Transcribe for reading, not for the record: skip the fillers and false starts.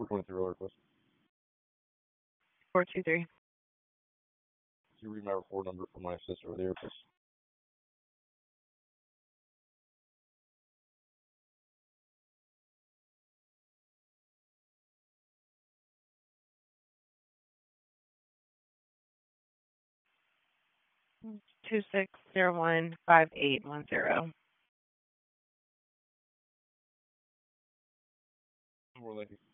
423 roller request. 423. Can you read my report number for my sister over there, please? Mm. 26015810. More, thank you.